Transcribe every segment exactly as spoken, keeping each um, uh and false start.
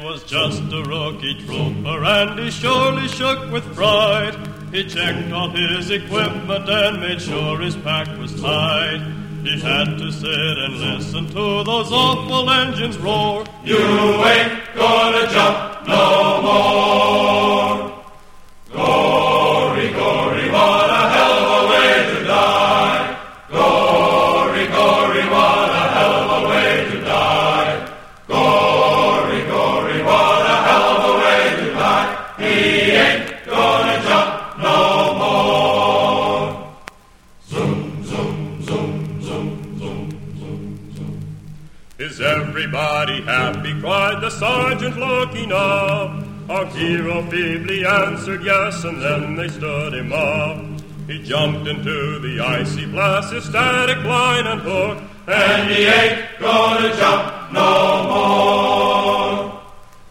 was just a rookie trooper, and he surely shook with pride. He checked all his equipment and made sure his pack was tied. He had to sit and listen to those awful engines roar. You ain't gonna jump no more. Gory, gory, what a hell of a way to die. Gory, gory, what a hell of a way to die. Gory, gory, what a hell of a way to die. He ain't gonna jump no more. Zoom, zoom, zoom, zoom, zoom, zoom, zoom. Is everybody happy? Cried the sergeant, looking up. Our hero feebly answered yes, and then they stood him up. He jumped into the icy blast, his static line and hook, and he ain't gonna jump no more.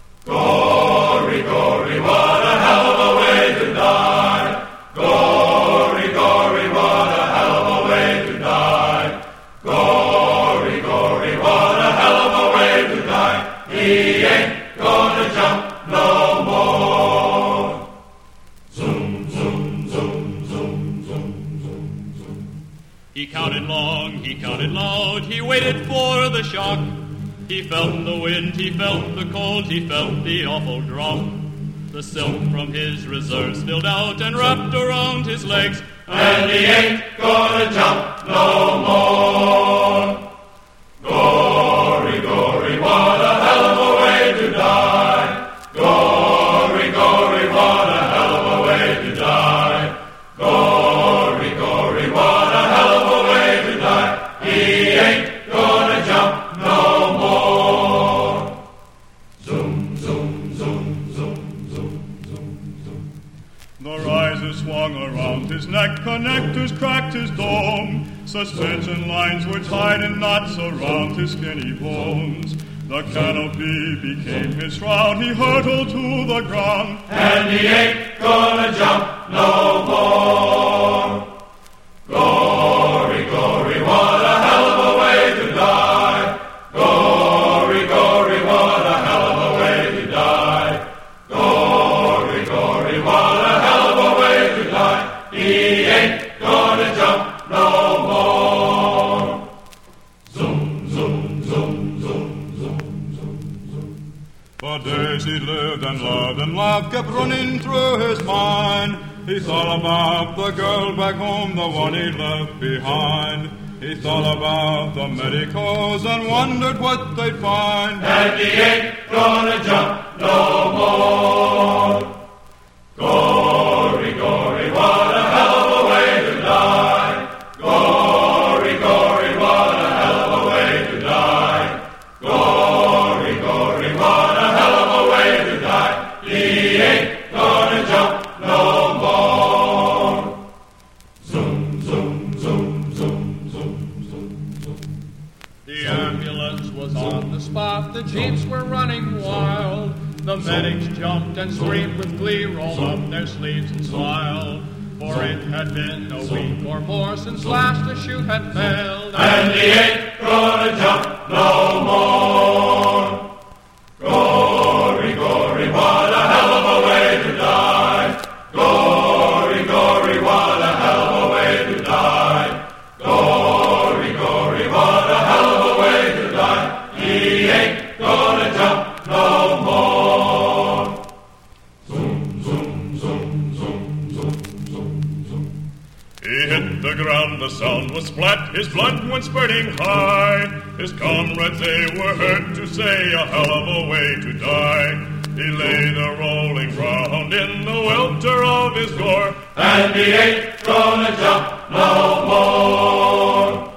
Gory, gory, what a hell of a way to die. Gory, gory, what a hell of a way to die. Gory, gory, what a hell of a way to die. He ain't gonna jump no more. Zoom, zoom, zoom, zoom, zoom, zoom, zoom. He counted long, he counted loud, he waited for the shock. He felt the wind, he felt the cold, he felt the awful drop. The silk from his reserves spilled out and wrapped around his legs, and he ain't gonna jump no more. Gory, gory, what a hell of a way to die. Gory, gory, what a hell of a way to die. Gory, gory, what a hell of a way to die. He ain't gonna jump no more. Zoom, zoom, zoom, zoom, zoom, zoom, zoom. The risers swung around his neck, connectors cracked his dome. Suspension lines were tied in knots around his skinny bones. The canopy became his shroud, he hurtled to the ground, and he ain't gonna jump no more. Gory, gory, what a hell of a way to die. Gory, gory, what a hell of a way to die. Gory, gory, what a hell of a way to die. He ain't gonna jump no more. Zoom, zoom, zoom, zoom, zoom, zoom, zoom. For days he lived and loved and laughed kept running through his mind. He thought about the girl back home, the one he left behind. He thought about the medicos and wondered what they'd find. And he ain't gonna jump no more. Gory, gory, what a hell of a way to die. Gory, gory, what a hell of a way to die. Gory, gory, what a hell of a way to die. He ain't gonna jump no more. Zoom, zoom, zoom, zoom, zoom, zoom, zoom. The ambulance was on the spot, the jeeps were running wild. The medics jumped and screamed with glee, rolled up their sleeves and smiled. For it had been a week or more since last the chute had failed, and he ain't gonna jump no more. Gory, gory, what a hell of a way to die. Gory, gory, what a hell of a way to die. Gory, gory, what a hell of a way to die. He ain't gonna jump no more. Zoom, zoom, zoom, zoom, zoom, zoom, zoom. He hit the ground, the sound was splat, his blood went spurting high. His comrades, they were hurt to say, a hell of a way to die. He lay the rolling ground in the welter of his gore, and he ain't gonna jump no more.